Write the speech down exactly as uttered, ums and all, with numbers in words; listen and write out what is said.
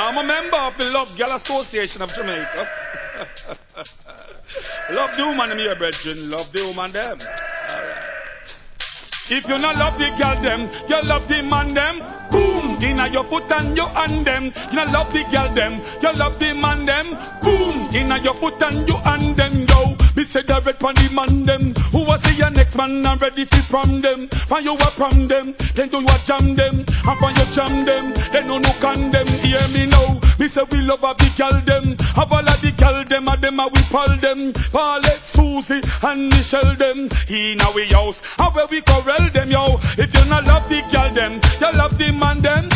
I'm a member of the Love Girl Association of Jamaica. Love the woman them here, brethren. Love the woman them. Alright. If you not love the girl them, you love the man them. Boom! Inna your foot and your hand them. You not love the girl them, you love the man them. Boom! Inna your foot and your hand them. Yo, be said the red pon the man them. Who was your next man and ready fi from them? For you a from them, then do you a jam them. And for you jam them, then no no can them. Hear me now. Me say we love a big girl them. Have all of the girl them and them a we call them. Violet, Susie and Michelle them. Inna we house, how where we corral them yo. If you not love the girl them, you love the man them.